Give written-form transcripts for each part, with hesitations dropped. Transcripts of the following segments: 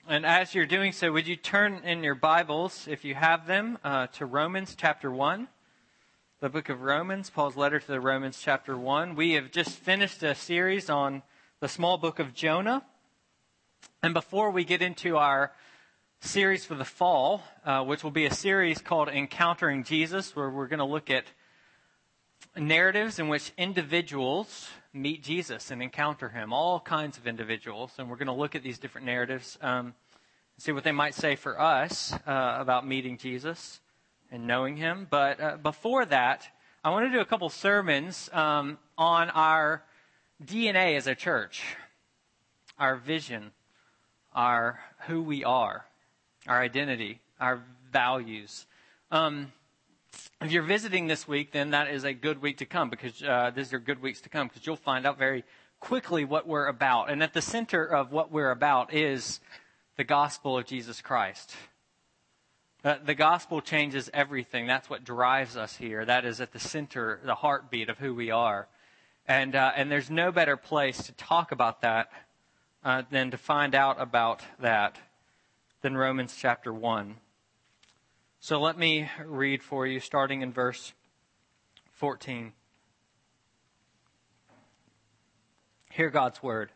And as you're doing so, would you turn in your Bibles, if you have them, to Romans chapter 1, the book of Romans, Paul's letter to the Romans chapter 1. We have just finished a series on the small book of Jonah. And before we get into our series for the fall, which will be a series called Encountering Jesus, where we're going to look at narratives in which individuals meet Jesus and encounter him, all kinds of individuals. And we're going to look at these different narratives and see what they might say for us about meeting Jesus and knowing him. But before that, I want to do a couple sermons on our DNA as a church, our vision, our who we are, our identity, our values. If you're visiting this week, then that is a good week to come, because these are good weeks to come, because you'll find out very quickly what we're about. And at the center of what we're about is the gospel of Jesus Christ. The gospel changes everything. That's what drives us here. That is at the center, the heartbeat of who we are. And there's no better place to talk about that than to find out about that than Romans chapter 1. So let me read for you, starting in verse 14. Hear God's word.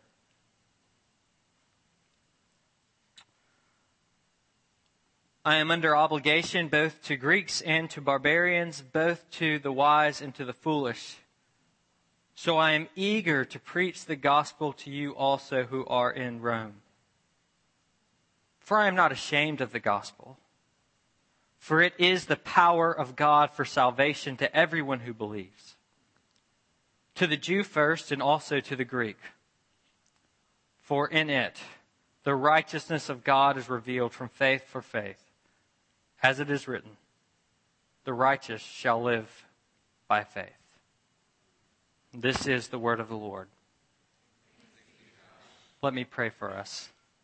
I am under obligation both to Greeks and to barbarians, both to the wise and to the foolish. So I am eager to preach the gospel to you also who are in Rome. For I am not ashamed of the gospel. For it is the power of God for salvation to everyone who believes. To the Jew first, and also to the Greek. For in it the righteousness of God is revealed from faith for faith. As it is written, the righteous shall live by faith. This is the word of the Lord. Let me pray for us.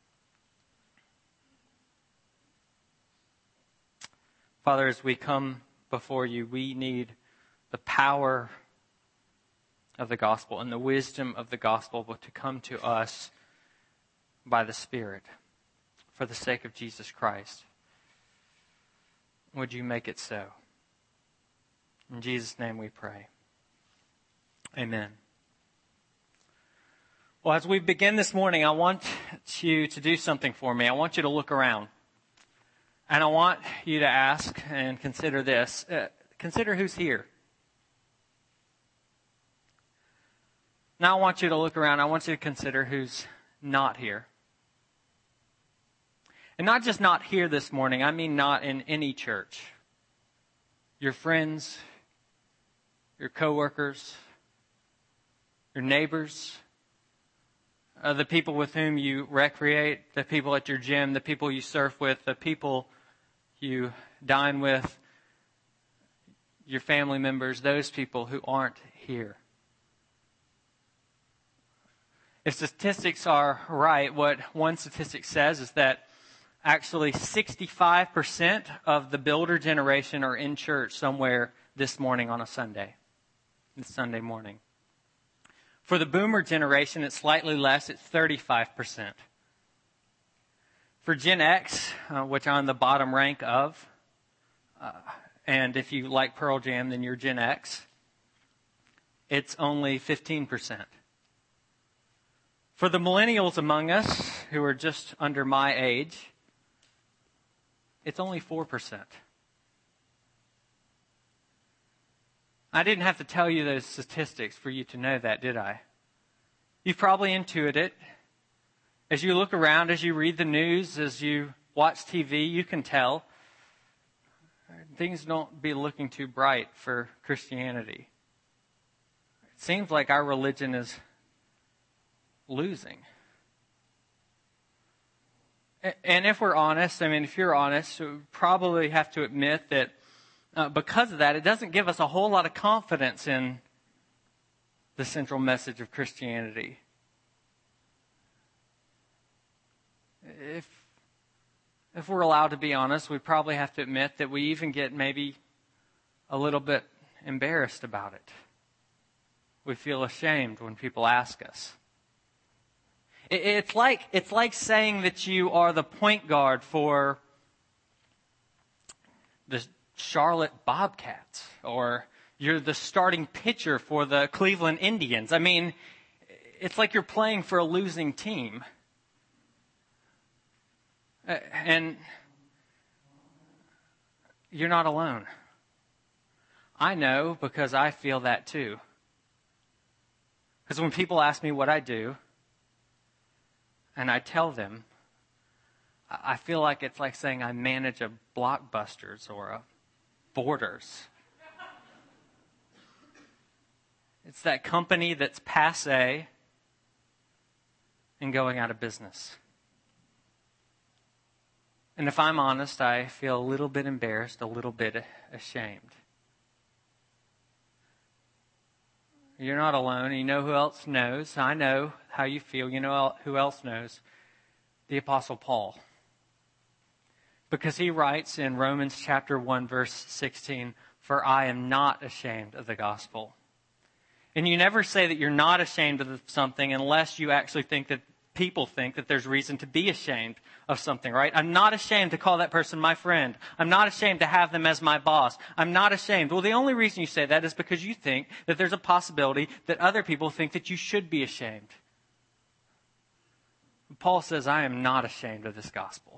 Father, as we come before you, we need the power of the gospel and the wisdom of the gospel to come to us by the Spirit for the sake of Jesus Christ. Would you make it so? In Jesus' name we pray. Amen. Well, as we begin this morning, I want you to do something for me. I want you to look around. And I want you to ask and consider this. Consider who's here. Now I want you to look around. I want you to consider who's not here. And not just not here this morning. I mean not in any church. Your friends, your coworkers, your neighbors, the people with whom you recreate, the people at your gym, the people you surf with, the people you dine with, your family members, those people who aren't here. If statistics are right, what one statistic says is that actually 65% of the builder generation are in church somewhere this morning on a Sunday, this Sunday morning. For the boomer generation, it's slightly less. It's 35%. For Gen X, which I'm the bottom rank of, and if you like Pearl Jam, then you're Gen X, it's only 15%. For the millennials among us, who are just under my age, it's only 4%. I didn't have to tell you those statistics for you to know that, did I? You've probably intuited it. As you look around, as you read the news, as you watch TV, you can tell things don't be looking too bright for Christianity. It seems like our religion is losing. And if we're honest, if you're honest, we probably have to admit that because of that, it doesn't give us a whole lot of confidence in the central message of Christianity. If we're allowed to be honest, we probably have to admit that we even get maybe a little bit embarrassed about it. We feel ashamed when people ask us. It's like saying that you are the point guard for the Charlotte Bobcats, or you're the starting pitcher for the Cleveland Indians. I mean, it's like you're playing for a losing team. And you're not alone. I know, because I feel that too. Because when people ask me what I do, and I tell them, I feel like it's like saying I manage a Blockbusters or a Borders. It's that company that's passé and going out of business. And if I'm honest, I feel a little bit embarrassed, a little bit ashamed. You're not alone. You know who else knows? I know how you feel. You know who else knows? The Apostle Paul. Because he writes in Romans chapter 1, verse 16, "For I am not ashamed of the gospel." And you never say that you're not ashamed of something unless you actually think that people think that there's reason to be ashamed of something, right? I'm not ashamed to call that person my friend. I'm not ashamed to have them as my boss. I'm not ashamed. Well, the only reason you say that is because you think that there's a possibility that other people think that you should be ashamed. Paul says, I am not ashamed of this gospel.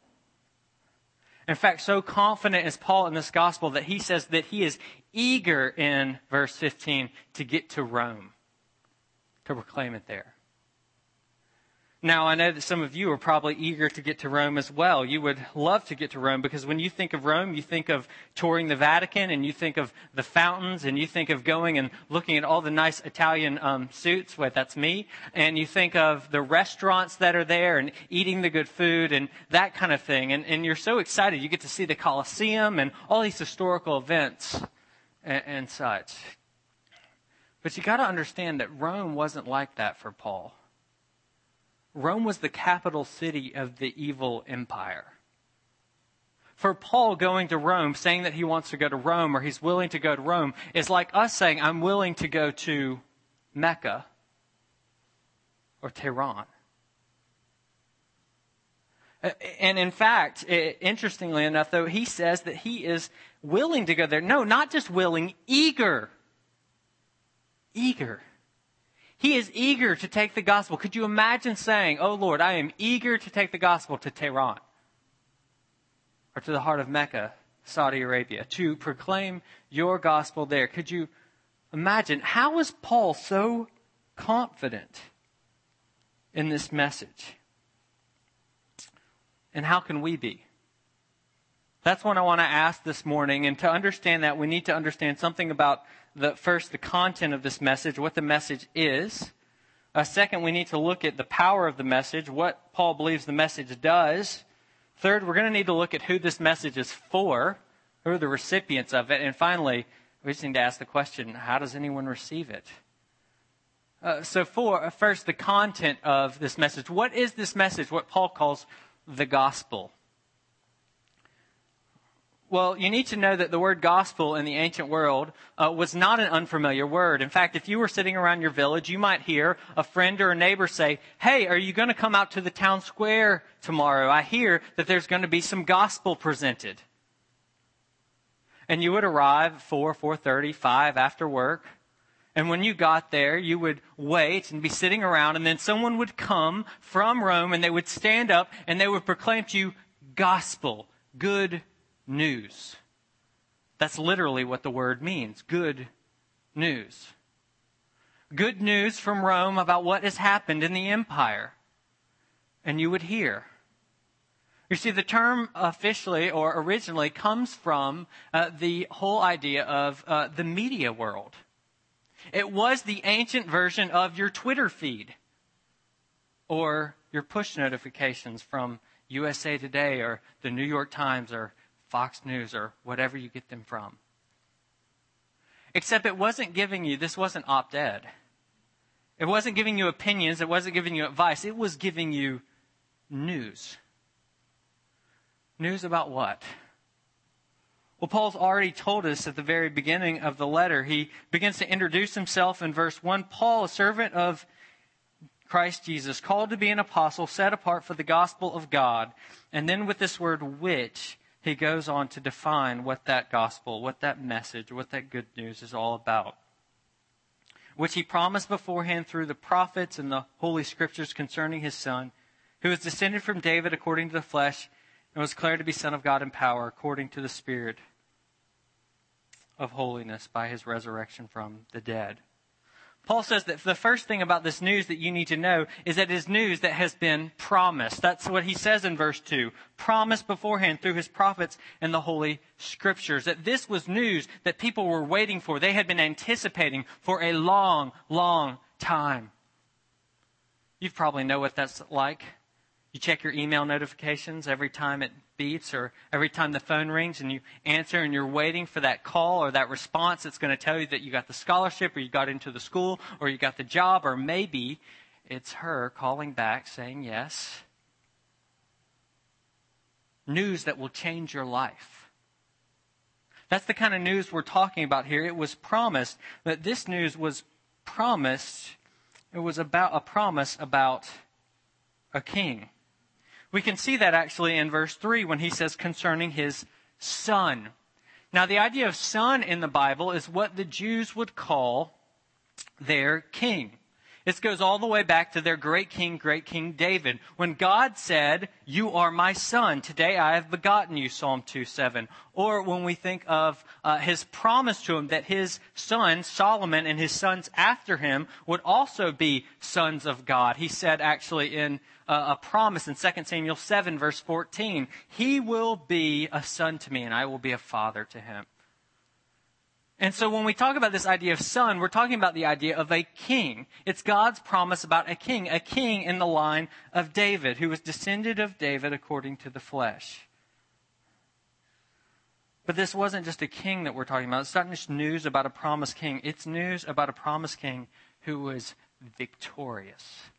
In fact, so confident is Paul in this gospel that he says that he is eager in verse 15 to get to Rome, to proclaim it there. Now, I know that some of you are probably eager to get to Rome as well. You would love to get to Rome because when you think of Rome, you think of touring the Vatican, and you think of the fountains, and you think of going and looking at all the nice Italian suits. Wait, that's me. And you think of the restaurants that are there and eating the good food and that kind of thing. And you're so excited. You get to see the Colosseum and all these historical events and such. But you got to understand that Rome wasn't like that for Paul. Rome was the capital city of the evil empire. For Paul, going to Rome, saying that he wants to go to Rome or he's willing to go to Rome, is like us saying, I'm willing to go to Mecca or Tehran. And in fact, interestingly enough, though, he says that he is willing to go there. No, not just willing, eager. Eager. He is eager to take the gospel. Could you imagine saying, oh Lord, I am eager to take the gospel to Tehran or to the heart of Mecca, Saudi Arabia, to proclaim your gospel there? Could you imagine? How is Paul so confident in this message? And how can we be? That's what I want to ask this morning. And to understand that, we need to understand something about the content of this message, what the message is. Second, we need to look at the power of the message, what Paul believes the message does. Third, we're going to need to look at who this message is for, who are the recipients of it. And finally, we just need to ask the question, how does anyone receive it? First, the content of this message. What is this message, what Paul calls the gospel? Well, you need to know that the word gospel in the ancient world was not an unfamiliar word. In fact, if you were sitting around your village, you might hear a friend or a neighbor say, hey, are you going to come out to the town square tomorrow? I hear that there's going to be some gospel presented. And you would arrive at 4, 4:30, 5 after work. And when you got there, you would wait and be sitting around, and then someone would come from Rome, and they would stand up, and they would proclaim to you gospel, good news. That's literally what the word means. Good news. Good news from Rome about what has happened in the empire. And you would hear. You see, the term officially or originally comes from the whole idea of the media world. It was the ancient version of your Twitter feed or your push notifications from USA Today or the New York Times or Fox News or whatever you get them from. Except it wasn't giving you, this wasn't op-ed. It wasn't giving you opinions. It wasn't giving you advice. It was giving you news. News about what? Well, Paul's already told us at the very beginning of the letter. He begins to introduce himself in verse 1. Paul, a servant of Christ Jesus, called to be an apostle, set apart for the gospel of God. And then with this word which, he goes on to define what that gospel, what that message, what that good news is all about. Which he promised beforehand through the prophets and the Holy Scriptures concerning his Son, who was descended from David according to the flesh, and was declared to be Son of God in power, according to the Spirit of holiness by his resurrection from the dead. Paul says that the first thing about this news that you need to know is that it is news that has been promised. That's what he says in verse 2. Promised beforehand through his prophets and the Holy Scriptures. That this was news that people were waiting for. They had been anticipating for a long, long time. You probably know what that's like. You check your email notifications every time it beeps or every time the phone rings and you answer and you're waiting for that call or that response that's going to tell you that you got the scholarship or you got into the school or you got the job, or maybe it's her calling back saying yes. News that will change your life. That's the kind of news we're talking about here. It was promised that this news was promised. It was about a promise about a king. We can see that actually in verse 3 when he says concerning his son. Now, the idea of son in the Bible is what the Jews would call their king. This goes all the way back to their great king David. When God said, "You are my son, today I have begotten you," Psalm 2:7. Or when we think of his promise to him that his son, Solomon, and his sons after him would also be sons of God. He said actually in a promise in 2 Samuel 7, verse 14, "He will be a son to me, and I will be a father to him." And so when we talk about this idea of son, we're talking about the idea of a king. It's God's promise about a king in the line of David, who was descended of David according to the flesh. But this wasn't just a king that we're talking about. It's not just news about a promised king. It's news about a promised king who was victorious.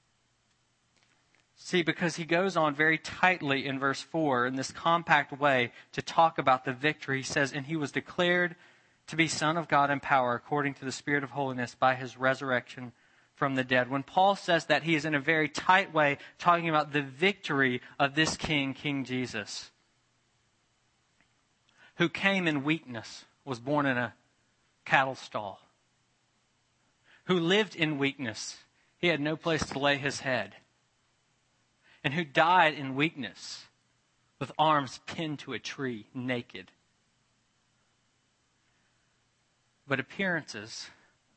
See, because he goes on very tightly in verse 4 in this compact way to talk about the victory. He says, "And he was declared to be Son of God in power according to the Spirit of holiness by his resurrection from the dead." When Paul says that, he is in a very tight way talking about the victory of this king, King Jesus, who came in weakness, was born in a cattle stall, who lived in weakness. He had no place to lay his head, and who died in weakness with arms pinned to a tree, naked. But appearances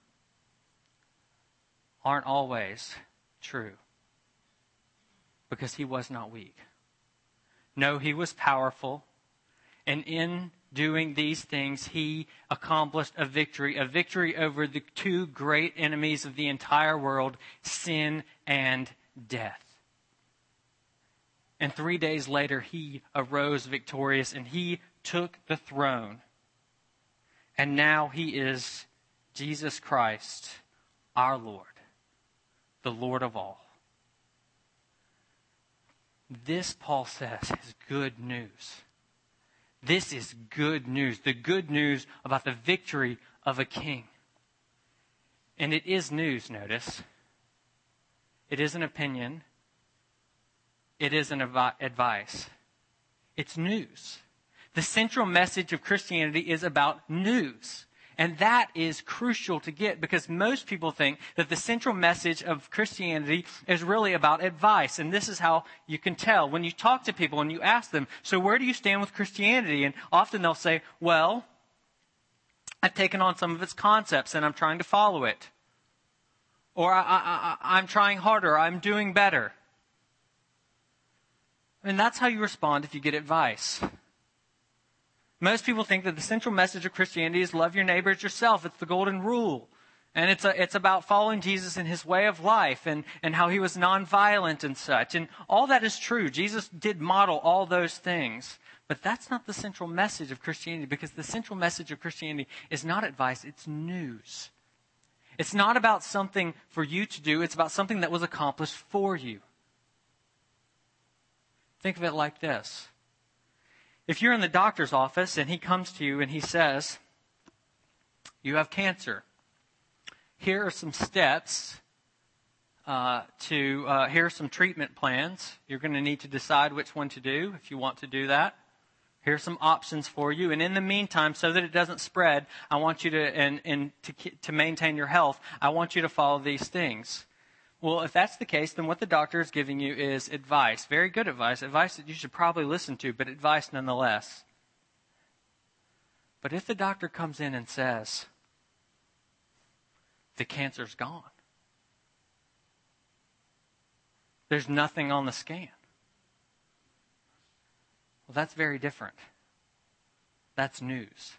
aren't always true, because he was not weak. No, he was powerful, and in doing these things, he accomplished a victory over the two great enemies of the entire world, sin and death. And 3 days later, he arose victorious, and he took the throne. And now he is Jesus Christ, our Lord, the Lord of all. This, Paul says, is good news. This is good news. The good news about the victory of a king. And it is news, notice. It is an opinion. It is an advice. It's news. The central message of Christianity is about news. And that is crucial to get, because most people think that the central message of Christianity is really about advice. And this is how you can tell. When you talk to people and you ask them, "So where do you stand with Christianity?" And often they'll say, "Well, I've taken on some of its concepts and I'm trying to follow it." Or I'm trying harder, or I'm doing better. And that's how you respond if you get advice. Most people think that the central message of Christianity is love your neighbor as yourself. It's the golden rule. And it's about following Jesus and his way of life and how he was nonviolent and such. And all that is true. Jesus did model all those things. But that's not the central message of Christianity, because the central message of Christianity is not advice, it's news. It's not about something for you to do. It's about something that was accomplished for you. Think of it like this. If you're in the doctor's office and he comes to you and he says, "You have cancer. Here are some steps here are some treatment plans. You're going to need to decide which one to do if you want to do that. Here are some options for you. And in the meantime, so that it doesn't spread, I want you to maintain your health, I want you to follow these things. Well, if that's the case, then what the doctor is giving you is advice. Very good advice. Advice that you should probably listen to, but advice nonetheless. But if the doctor comes in and says, the cancer's gone, there's nothing on the scan, well, that's very different. That's news.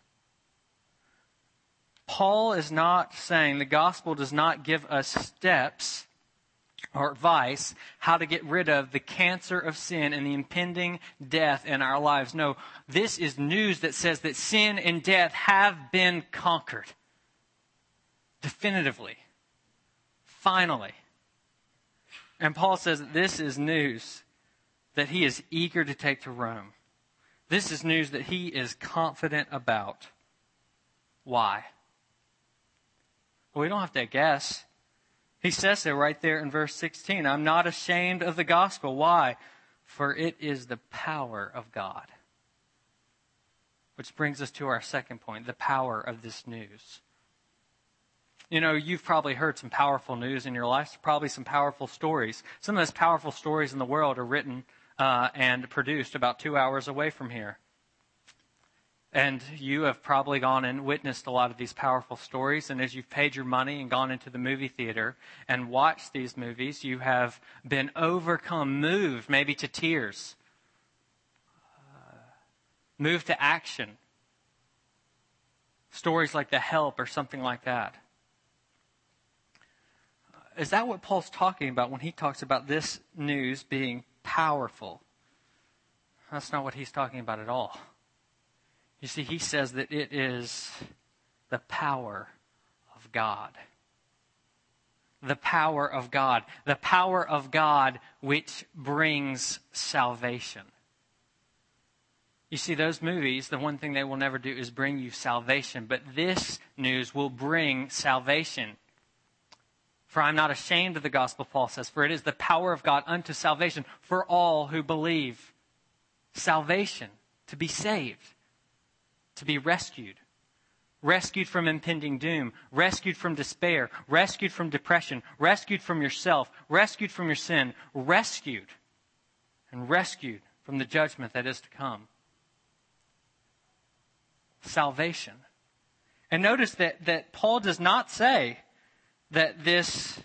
Paul is not saying, the gospel does not give us steps or advice how to get rid of the cancer of sin and the impending death in our lives. No, this is news that says that sin and death have been conquered. Definitively. Finally. And Paul says that this is news that he is eager to take to Rome. This is news that he is confident about. Why? Well, we don't have to guess. He says so right there in verse 16. I'm not ashamed of the gospel. Why? For it is the power of God. Which brings us to our second point, the power of this news. You know, you've probably heard some powerful news in your life, probably some powerful stories. Some of those powerful stories in the world are written and produced about 2 hours away from here. And you have probably gone and witnessed a lot of these powerful stories. And as you've paid your money and gone into the movie theater and watched these movies, you have been overcome, moved maybe to tears, moved to action. Stories like The Help or something like that. Is that what Paul's talking about when he talks about this news being powerful? That's not what he's talking about at all. You see, he says that it is the power of God. The power of God. The power of God which brings salvation. You see, those movies, the one thing they will never do is bring you salvation. But this news will bring salvation. For I'm not ashamed of the gospel, Paul says, for it is the power of God unto salvation for all who believe. Salvation, to be saved. To be rescued. Rescued from impending doom. Rescued from despair. Rescued from depression. Rescued from yourself. Rescued from your sin. Rescued. And rescued from the judgment that is to come. Salvation. And notice that Paul does not say that this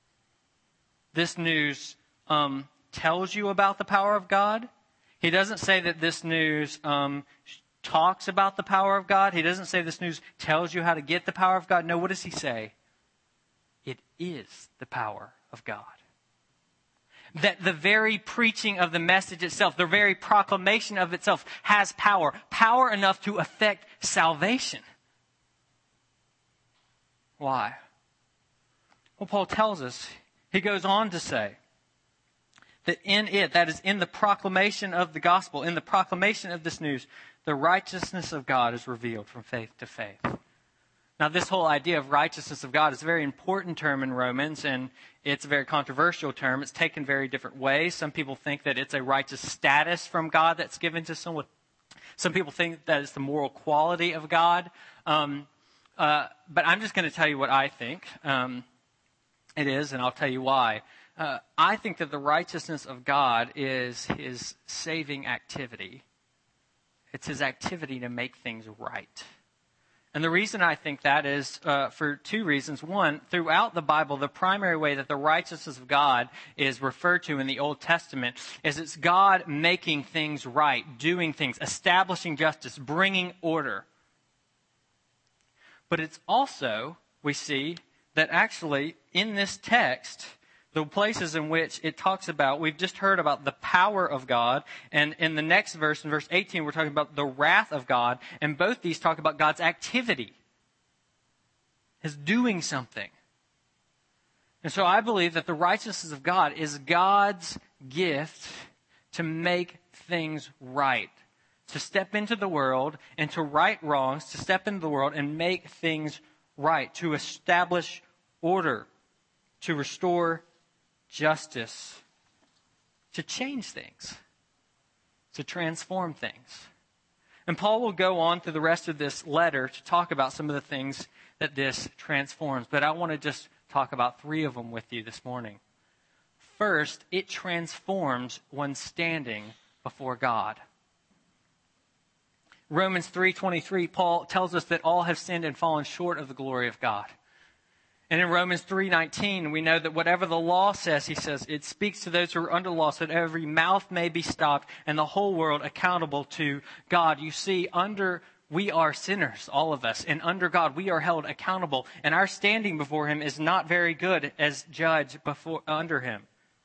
news tells you about the power of God. He doesn't say that this news talks about the power of God. He doesn't say this news tells you how to get the power of God. No, what does he say? It is the power of God. That the very preaching of the message itself, the very proclamation of itself has power. Power enough to affect salvation. Why? Well, Paul tells us, he goes on to say, that in it, that is in the proclamation of the gospel, in the proclamation of this news, the righteousness of God is revealed from faith to faith. Now, this whole idea of righteousness of God is a very important term in Romans, and it's a very controversial term. It's taken very different ways. Some people think that it's a righteous status from God that's given to someone. Some people think that it's the moral quality of God. But I'm just going to tell you what I think it is, and I'll tell you why. I think that the righteousness of God is his saving activity. It's his activity to make things right. And the reason I think that is for two reasons. One, throughout the Bible, the primary way that the righteousness of God is referred to in the Old Testament is it's God making things right, doing things, establishing justice, bringing order. But it's also, we see, that actually in this text, the places in which it talks about, we've just heard about the power of God, and in the next verse, in verse 18, we're talking about the wrath of God, and both these talk about God's activity, his doing something. And so I believe that the righteousness of God is God's gift to make things right, to step into the world and to right wrongs, to step into the world and make things right, to establish order, to restore justice to change things, to transform things. And Paul will go on through the rest of this letter to talk about some of the things that this transforms. But I want to just talk about 3 of them with you this morning. First, it transforms one standing before God. Romans 3:23, Paul tells us that all have sinned and fallen short of the glory of God. And in Romans 3:19, we know that whatever the law says, he says, it speaks to those who are under law so that every mouth may be stopped and the whole world accountable to God. You see, we are sinners, all of us, and under God we are held accountable. And our standing before him is not very good as judge under him.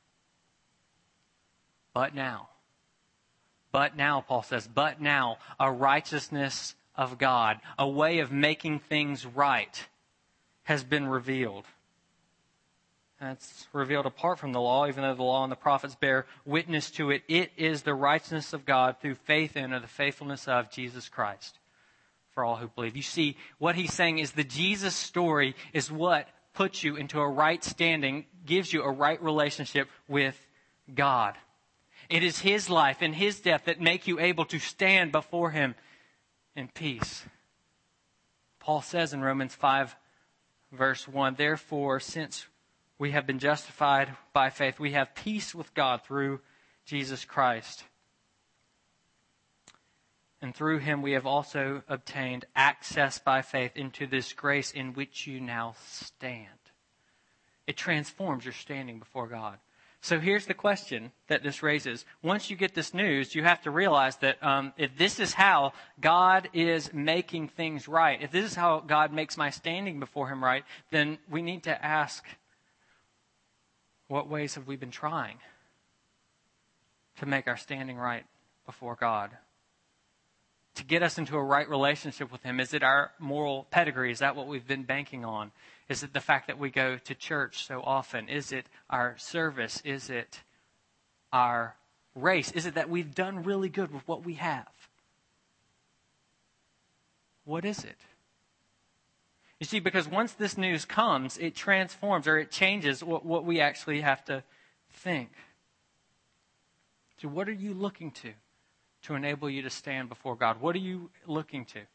But now, Paul says, but now, a righteousness of God, a way of making things right, has been revealed. And it's revealed apart from the law, even though the law and the prophets bear witness to it. It is the righteousness of God through faith in or the faithfulness of Jesus Christ for all who believe. You see, what he's saying is the Jesus story is what puts you into a right standing, gives you a right relationship with God. It is his life and his death that make you able to stand before him in peace. Paul says in Romans 5, verse 1, therefore, since we have been justified by faith, we have peace with God through Jesus Christ. And through him we have also obtained access by faith into this grace in which you now stand. It transforms your standing before God. So here's the question that this raises. Once you get this news, you have to realize that if this is how God is making things right, if this is how God makes my standing before him right, then we need to ask, what ways have we been trying to make our standing right before God? To get us into a right relationship with him? Is it our moral pedigree? Is that what we've been banking on? Is it the fact that we go to church so often? Is it our service? Is it our race? Is it that we've done really good with what we have? What is it? You see, because once this news comes, it transforms or it changes what we actually have to think. So what are you looking to enable you to stand before God? What are you looking to?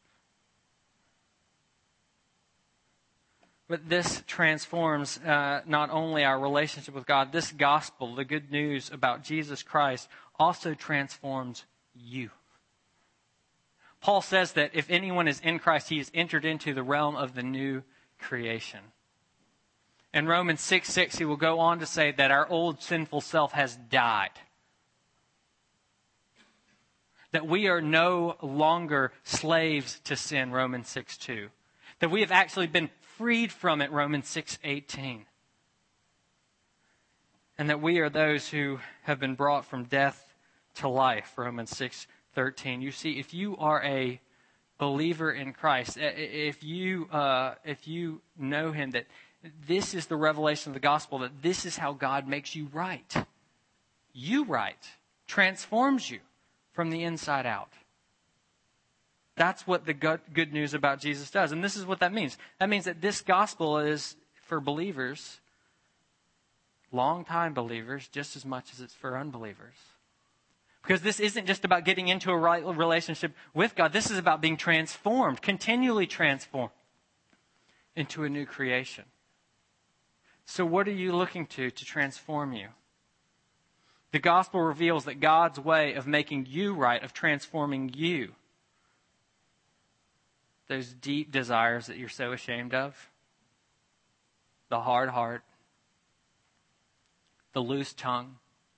But this transforms not only our relationship with God, this gospel, the good news about Jesus Christ, also transforms you. Paul says that if anyone is in Christ, he has entered into the realm of the new creation. In Romans 6:6, he will go on to say that our old sinful self has died. That we are no longer slaves to sin, Romans 6:2. That we have actually been freed from it, Romans 6:18. And that we are those who have been brought from death to life, Romans 6:13. You see, if you are a believer in Christ, if you know him, that this is the revelation of the gospel, that this is how God makes you right. You right. Transforms you from the inside out. That's what the good news about Jesus does. And this is what that means. That means that this gospel is for believers, long-time believers, just as much as it's for unbelievers. Because this isn't just about getting into a right relationship with God. This is about being transformed, continually transformed into a new creation. So what are you looking to transform you? The gospel reveals that God's way of making you right, of transforming you, those deep desires that you're so ashamed of, the hard heart, the loose tongue,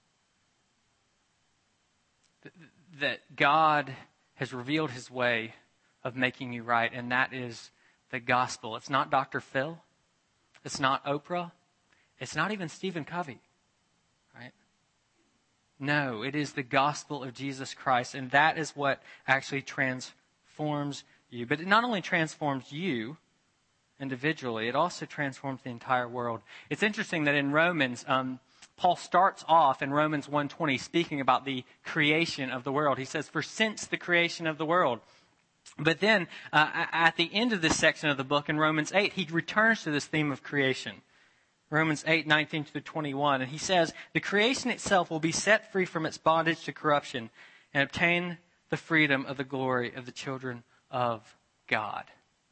that God has revealed his way of making you right, and that is the gospel. It's not Dr. Phil. It's not Oprah. It's not even Stephen Covey. Right? No, it is the gospel of Jesus Christ, and that is what actually transforms you. But it not only transforms you individually, it also transforms the entire world. It's interesting that in Romans, Paul starts off in Romans 1:20 speaking about the creation of the world. He says, for since the creation of the world. But then at the end of this section of the book in Romans 8, he returns to this theme of creation. Romans 8:19 through 21. And he says, the creation itself will be set free from its bondage to corruption and obtain the freedom of the glory of the children of God.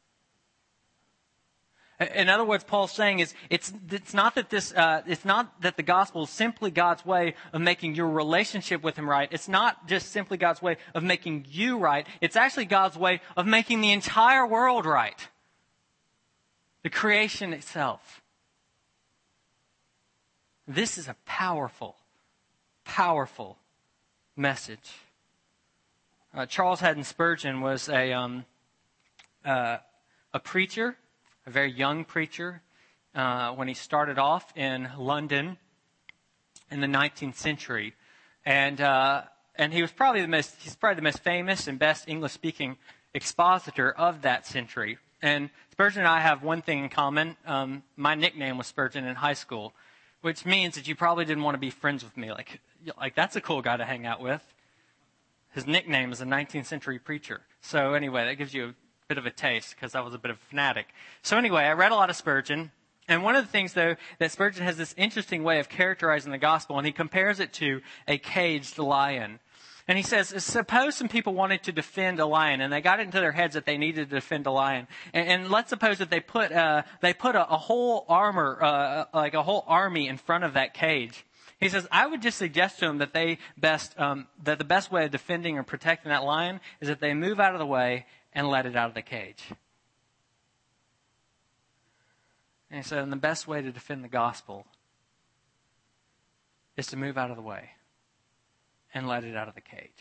In other words, Paul's saying is it's not that the gospel is simply God's way of making your relationship with Him right. It's not just simply God's way of making you right. It's actually God's way of making the entire world right. The creation itself. This is a powerful, powerful message. Charles Haddon Spurgeon was a preacher. A very young preacher when he started off in London in the 19th century, and he was probably the most famous and best English-speaking expositor of that century. And Spurgeon and I have one thing in common. My nickname was Spurgeon in high school, which means that you probably didn't want to be friends with me. Like that's a cool guy to hang out with. His nickname is a 19th century preacher. So anyway, that gives you a bit of a taste because I was a bit of a fanatic. So anyway, I read a lot of Spurgeon. And one of the things, though, that Spurgeon has this interesting way of characterizing the gospel, and he compares it to a caged lion. And he says, suppose some people wanted to defend a lion, and they got it into their heads that they needed to defend a lion. And let's suppose that they put a whole armor, like a whole army in front of that cage. He says, I would just suggest to them that that the best way of defending or protecting that lion is that they move out of the way and let it out of the cage. And he said, and the best way to defend the gospel is to move out of the way and let it out of the cage.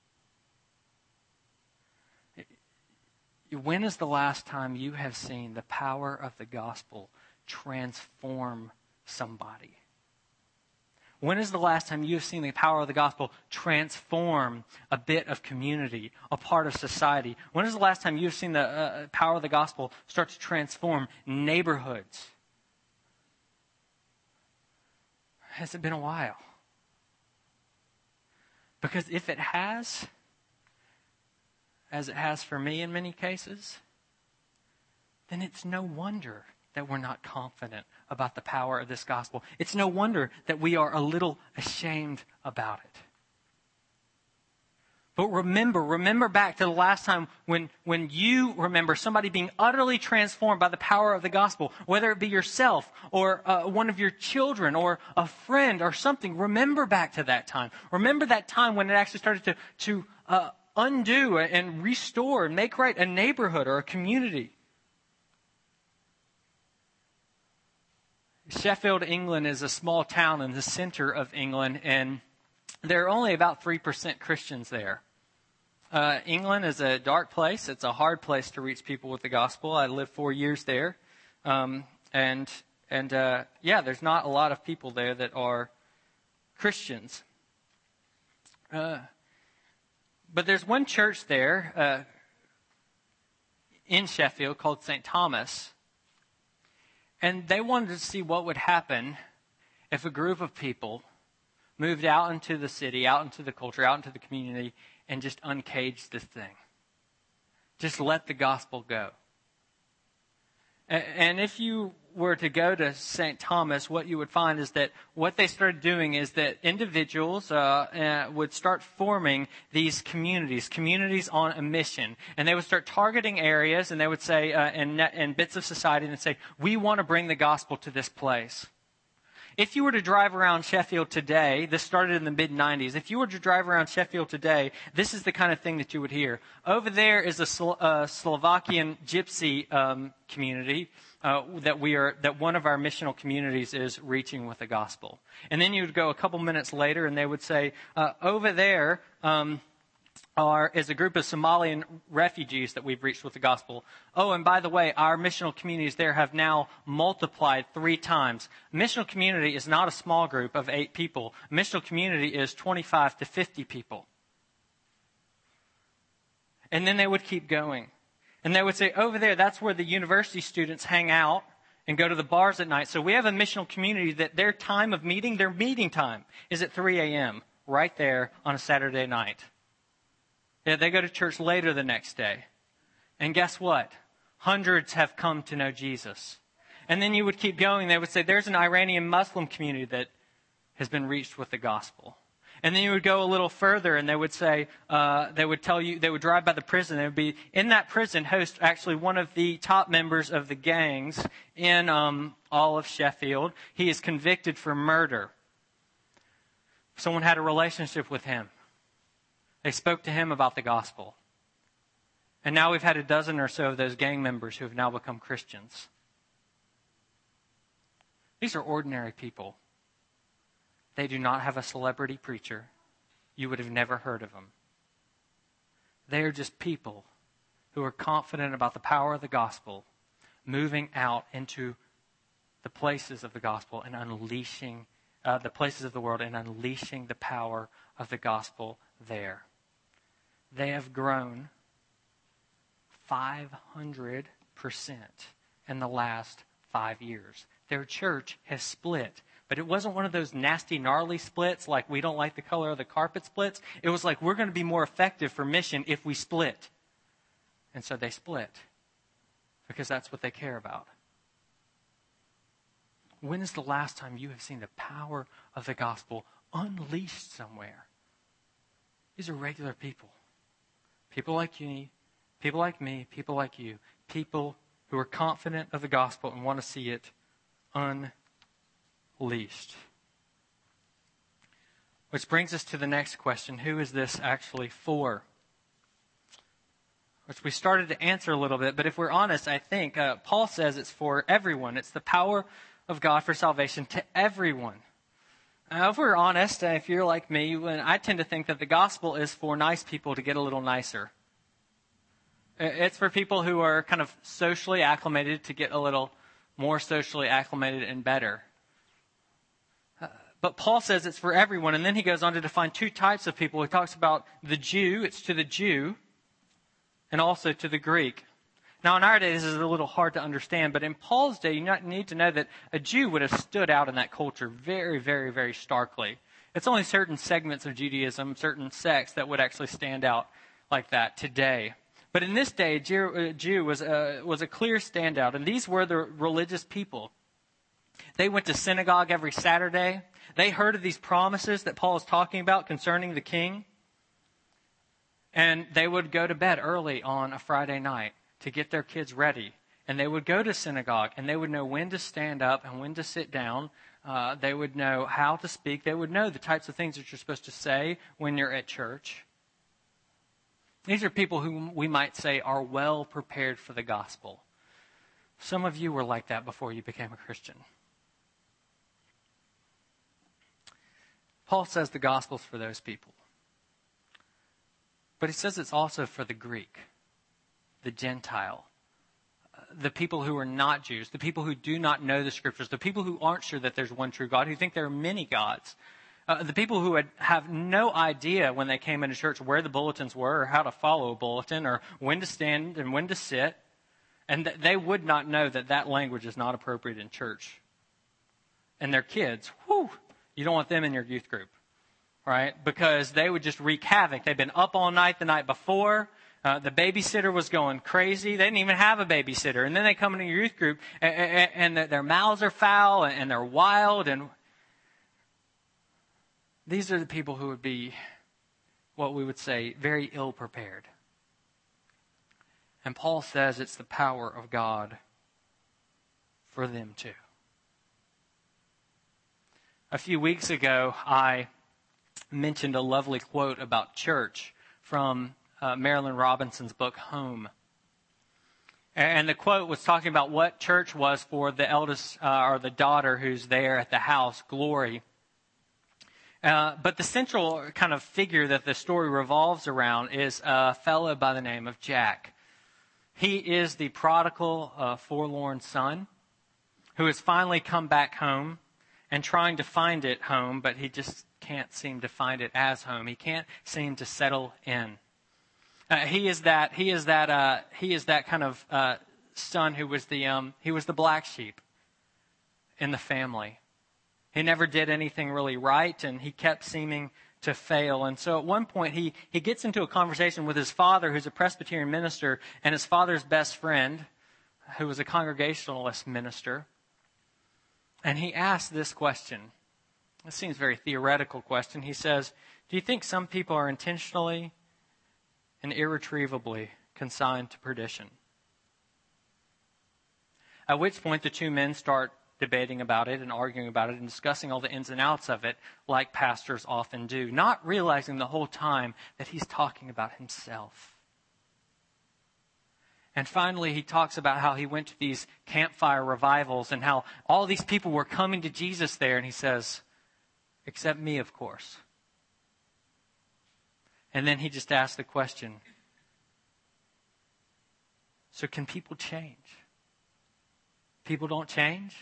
When is the last time you have seen the power of the gospel transform somebody? When is the last time you have seen the power of the gospel transform a bit of community, a part of society? When is the last time you have seen the power of the gospel start to transform neighborhoods? Has it been a while? Because if it has, as it has for me in many cases, then it's no wonder that we're not confident about the power of this gospel. It's no wonder that we are a little ashamed about it. But remember back to the last time when you remember somebody being utterly transformed by the power of the gospel, whether it be yourself or one of your children or a friend or something. Remember back to that time. Remember that time when it actually started to undo and restore and make right a neighborhood or a community. Sheffield, England is a small town in the center of England, and there are only about 3% Christians there. England is a dark place. It's a hard place to reach people with the gospel. I lived 4 years there. There's not a lot of people there that are Christians. But there's one church there in Sheffield called St. Thomas. And they wanted to see what would happen if a group of people moved out into the city, out into the culture, out into the community, and just uncaged this thing. Just let the gospel go. And if you were to go to St. Thomas, what you would find is that what they started doing is that individuals would start forming these communities on a mission. And they would start targeting areas, and they would say, and bits of society, and they'd say, we want to bring the gospel to this place. If you were to drive around Sheffield today, this started in the mid-90s, if you were to drive around Sheffield today, this is the kind of thing that you would hear. Over there is a Slovakian gypsy community that one of our missional communities is reaching with the gospel. And then you would go a couple minutes later and they would say, over there is a group of Somalian refugees that we've reached with the gospel. Oh, and by the way, our missional communities there have now multiplied 3 times. Missional community is not a small group of 8 people. Missional community is 25 to 50 people. And then they would keep going. And they would say, over there, that's where the university students hang out and go to the bars at night. So we have a missional community that their time of meeting, their meeting time is at 3 a.m. right there on a Saturday night. Yeah, they go to church later the next day. And guess what? Hundreds have come to know Jesus. And then you would keep going. They would say, there's an Iranian Muslim community that has been reached with the gospel. And then you would go a little further, and they would say, they would tell you, they would drive by the prison. They would be in that prison host actually one of the top members of the gangs in all of Sheffield. He is convicted for murder. Someone had a relationship with him. They spoke to him about the gospel. And now we've had a dozen or so of those gang members who have now become Christians. These are ordinary people. They do not have a celebrity preacher. You would have never heard of them. They are just people who are confident about the power of the gospel, moving out into the places of the gospel and unleashing the places of the world and unleashing the power of the gospel there. They have grown 500% in the last 5 years. Their church has split. But it wasn't one of those nasty, gnarly splits like we don't like the color of the carpet splits. It was like we're going to be more effective for mission if we split. And so they split because that's what they care about. When is the last time you have seen the power of the gospel unleashed somewhere? These are regular people. People like you, people like me, people like you. People who are confident of the gospel and want to see it unleashed. Which brings us to the next question. Who is this actually for? Which we started to answer a little bit, but if we're honest, I think Paul says it's for everyone. It's the power of God for salvation to everyone. If we're honest, if you're like me, I tend to think that the gospel is for nice people to get a little nicer. It's for people who are kind of socially acclimated to get a little more socially acclimated and better. But Paul says it's for everyone, and then he goes on to define two types of people. He talks about the Jew, it's to the Jew, and also to the Greek. Now, in our day, this is a little hard to understand, but in Paul's day, you need to know that a Jew would have stood out in that culture very, very, very starkly. It's only certain segments of Judaism, certain sects that would actually stand out like that today. But in this day, a Jew was a clear standout, and these were the religious people. They went to synagogue every Saturday. They heard of these promises that Paul is talking about concerning the king. And they would go to bed early on a Friday night to get their kids ready. And they would go to synagogue, and they would know when to stand up and when to sit down. They would know how to speak. They would know the types of things that you're supposed to say when you're at church. These are people who we might say are well prepared for the gospel. Some of you were like that before you became a Christian. Paul says the gospel's for those people. But he says it's also for the Greek, the Gentile, the people who are not Jews, the people who do not know the Scriptures, the people who aren't sure that there's one true God, who think there are many gods, the people who have no idea when they came into church where the bulletins were or how to follow a bulletin or when to stand and when to sit. And they would not know that that language is not appropriate in church. And their kids, you don't want them in your youth group, right? Because they would just wreak havoc. They'd been up all night the night before. The babysitter was going crazy. They didn't even have a babysitter. And then they come into your youth group and their mouths are foul and they're wild. And these are the people who would be, what we would say, very ill prepared. And Paul says it's the power of God for them too. A few weeks ago, I mentioned a lovely quote about church from Marilyn Robinson's book, Home. And the quote was talking about what church was for the eldest or the daughter who's there at the house, Glory. But the central kind of figure that the story revolves around is a fellow by the name of Jack. He is the prodigal, forlorn son who has finally come back home and trying to find it home, but he just can't seem to find it as home. He can't seem to settle in. He is that kind of son who was the black sheep in the family. He never did anything really right, and he kept seeming to fail. And so at one point, he gets into a conversation with his father, who's a Presbyterian minister, and his father's best friend, who was a Congregationalist minister. And he asks this question. This seems a very theoretical question. He says, do you think some people are intentionally and irretrievably consigned to perdition? At which point the two men start debating about it and arguing about it and discussing all the ins and outs of it like pastors often do, not realizing the whole time that he's talking about himself. And finally, he talks about how he went to these campfire revivals and how all these people were coming to Jesus there. And he says, except me, of course. And then he just asks the question, so can people change? People don't change?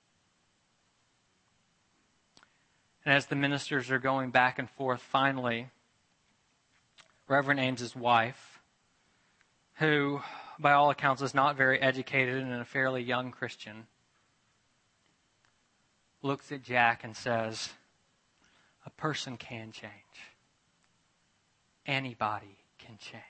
And as the ministers are going back and forth, finally, Reverend Ames's wife, who, by all accounts, is not very educated and a fairly young Christian, looks at Jack and says, a person can change. Anybody can change.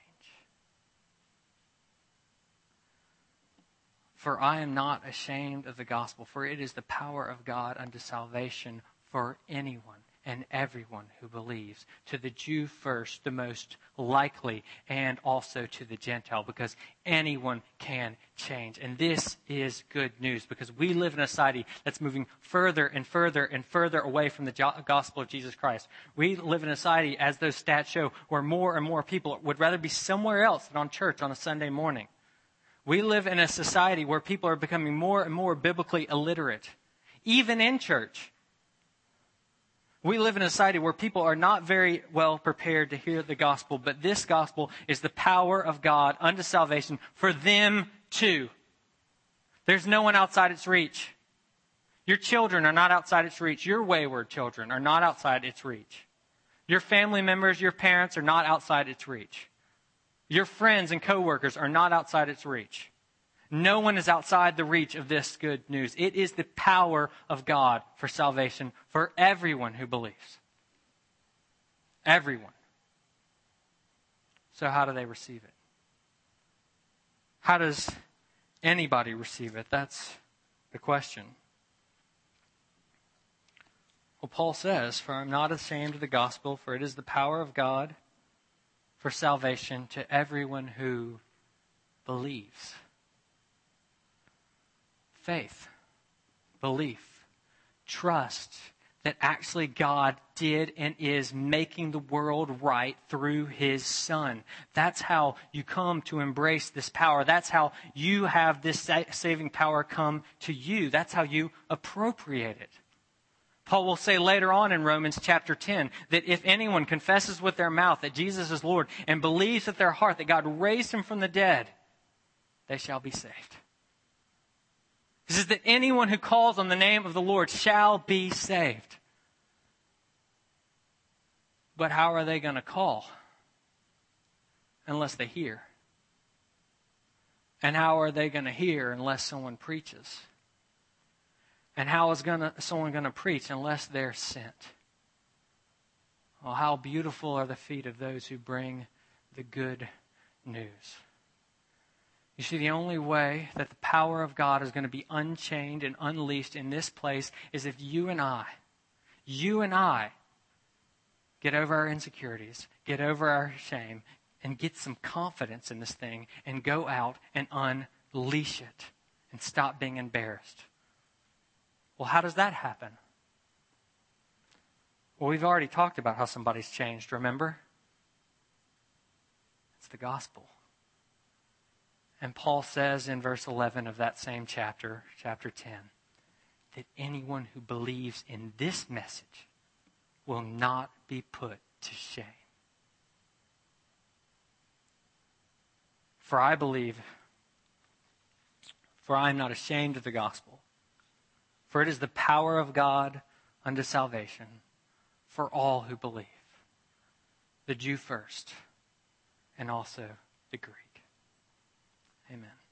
For I am not ashamed of the gospel, for it is the power of God unto salvation for anyone and everyone who believes. To the Jew first, the most likely, and also to the Gentile, because anyone can change. And this is good news, because we live in a society that's moving further and further and further away from the gospel of Jesus Christ. We live in a society, as those stats show, where more and more people would rather be somewhere else than on church on a Sunday morning. We live in a society where people are becoming more and more biblically illiterate, even in church. We live in a society where people are not very well prepared to hear the gospel, but this gospel is the power of God unto salvation for them too. There's no one outside its reach. Your children are not outside its reach. Your wayward children are not outside its reach. Your family members, your parents are not outside its reach. Your friends and coworkers are not outside its reach. No one is outside the reach of this good news. It is the power of God for salvation for everyone who believes. Everyone. So how do they receive it? How does anybody receive it? That's the question. Well, Paul says, for I'm not ashamed of the gospel, for it is the power of God for salvation to everyone who believes. Faith, belief, trust that actually God did and is making the world right through His Son. That's how you come to embrace this power. That's how you have this saving power come to you. That's how you appropriate it. Paul will say later on in Romans chapter 10 that if anyone confesses with their mouth that Jesus is Lord and believes with their heart that God raised Him from the dead, they shall be saved. He says that anyone who calls on the name of the Lord shall be saved. But how are they going to call? Unless they hear. And how are they going to hear unless someone preaches? And how is someone going to preach unless they're sent? Well, how beautiful are the feet of those who bring the good news. You see, the only way that the power of God is going to be unchained and unleashed in this place is if you and I get over our insecurities, get over our shame, and get some confidence in this thing and go out and unleash it and stop being embarrassed. Well, how does that happen? Well, we've already talked about how somebody's changed, remember? It's the gospel. And Paul says in verse 11 of that same chapter, chapter 10, that anyone who believes in this message will not be put to shame. For I believe, for I am not ashamed of the gospel, for it is the power of God unto salvation for all who believe, the Jew first, and also the Greek. Amen.